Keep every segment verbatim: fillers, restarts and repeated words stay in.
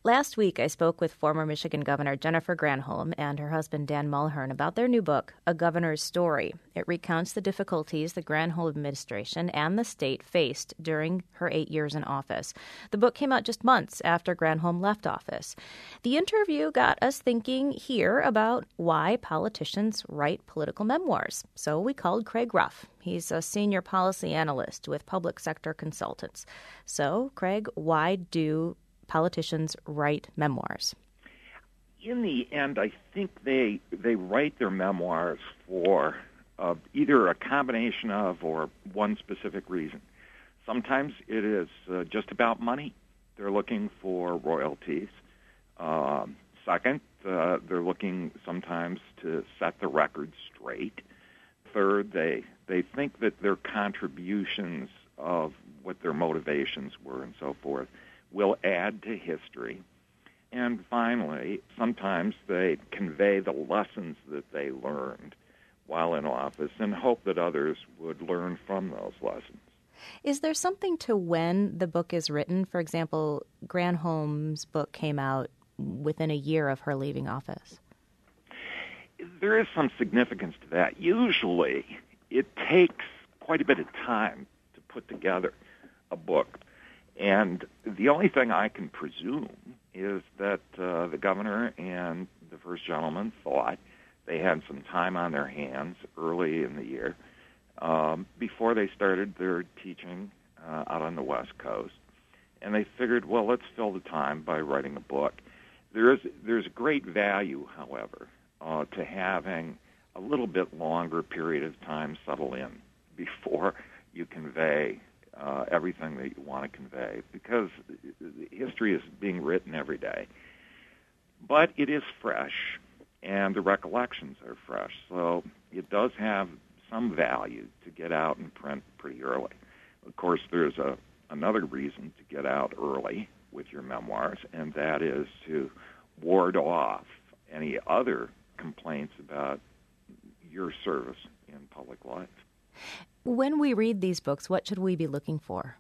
Last week, I spoke with former Michigan Governor Jennifer Granholm and her husband Dan Mulhern about their new book, A Governor's Story. It recounts the difficulties the Granholm administration and the state faced during her eight years in office. The book came out just months after Granholm left office. The interview got us thinking here about why politicians write political memoirs. So we called Craig Ruff. He's a senior policy analyst with Public Sector Consultants. So, Craig, why do politicians write memoirs? In the end, I think they they write their memoirs for uh, either a combination of or one specific reason. Sometimes it is uh, just about money. They're looking for royalties. Um, second, uh, they're looking sometimes to set the record straight. Third, they they think that their contributions of what their motivations were and so forth will add to history. And finally, sometimes they convey the lessons that they learned while in office and hope that others would learn from those lessons. Is there something to when the book is written? For example, Granholm's book came out within a year of her leaving office. There is some significance to that. Usually, it takes quite a bit of time to put together a book. And the only thing I can presume is that uh, the governor and the first gentleman thought they had some time on their hands early in the year um, before they started their teaching uh, out on the West Coast. And they figured, well, let's fill the time by writing a book. There is there's great value, however, uh, to having a little bit longer period of time settle in before you convey Uh, everything that you want to convey, because history is being written every day. But it is fresh, and the recollections are fresh, so it does have some value to get out and print pretty early. Of course, there's a, another reason to get out early with your memoirs, and that is to ward off any other complaints about your service in public life. When we read these books, what should we be looking for?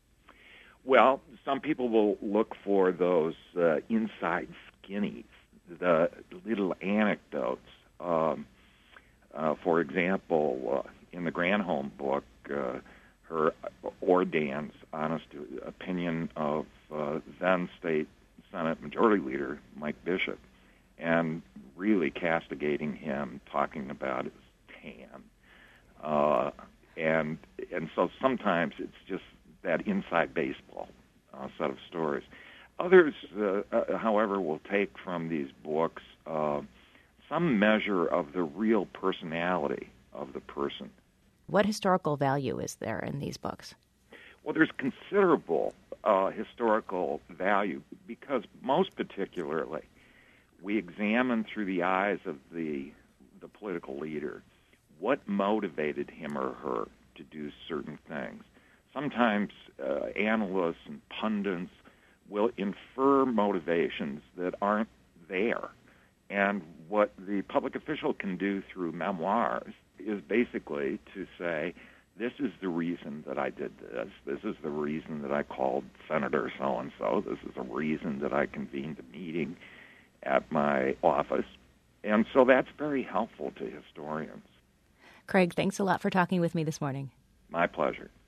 Well, some people will look for those uh, inside skinnies, the little anecdotes. Um, uh, for example, uh, in the Granholm book, uh, her or Dan's honest opinion of uh, then State Senate Majority Leader Mike Bishop, and really castigating him, talking about his tan. Uh, and and so sometimes it's just that inside baseball uh, set of stories. Others, uh, uh, however, will take from these books uh, some measure of the real personality of the person. What historical value is there in these books? Well, there's considerable uh, historical value because most particularly we examine through the eyes of the the political leader what motivated him or her to do certain things. Sometimes uh, analysts and pundits will infer motivations that aren't there. And what the public official can do through memoirs is basically to say, this is the reason that I did this. This is the reason that I called Senator so-and-so. This is the reason that I convened a meeting at my office. And so that's very helpful to historians. Craig, thanks a lot for talking with me this morning. My pleasure.